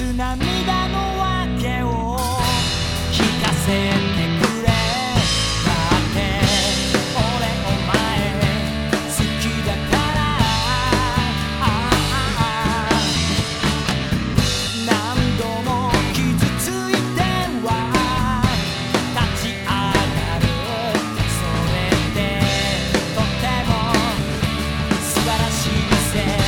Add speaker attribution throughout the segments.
Speaker 1: す涙の訳を聞かせてくれ。だって俺お前好きだから。何度も傷ついては立ち上がる。それってとても素晴らしいぜ。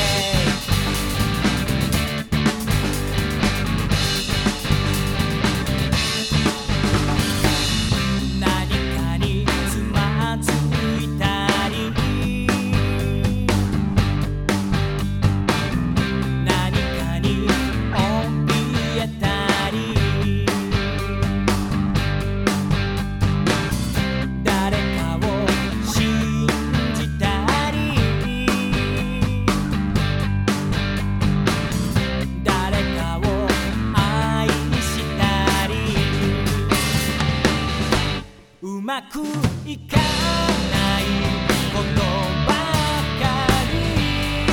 Speaker 1: うまくいかないことばかり、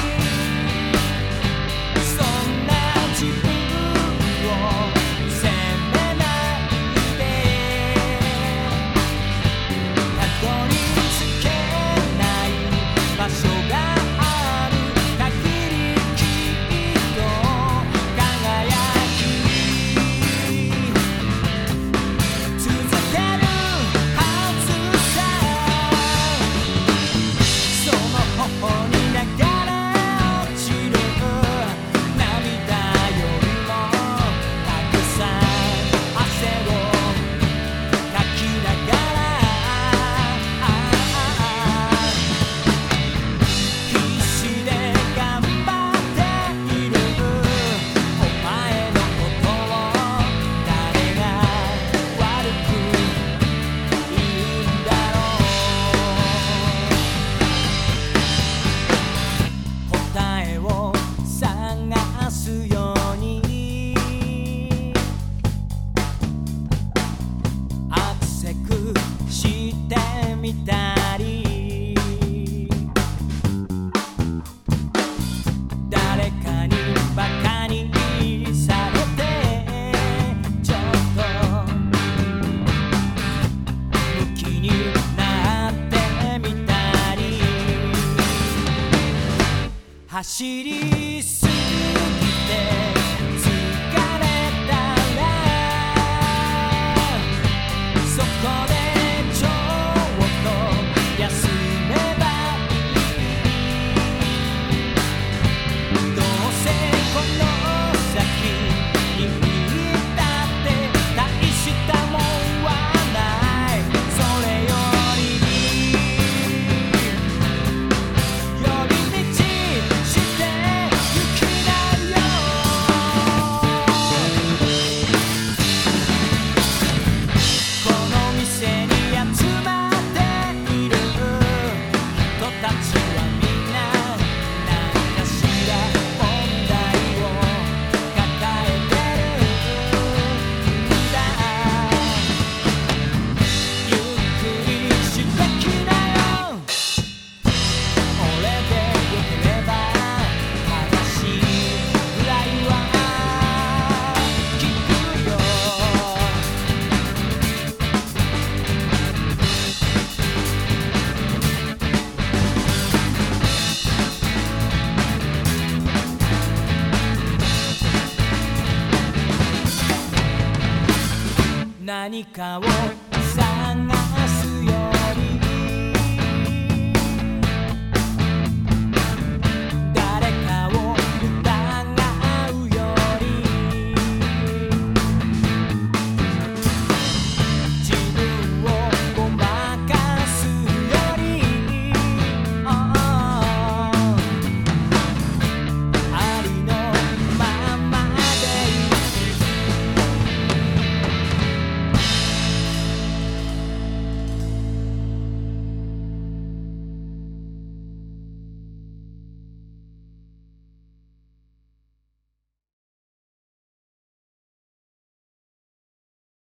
Speaker 1: そんな自分を責めないで。たどり着けない場所がある限りきっと輝き続ける誰かにバカにされてちょっとムキになってみたり走りすぎて疲れたらそこでちょっと休めば何かを探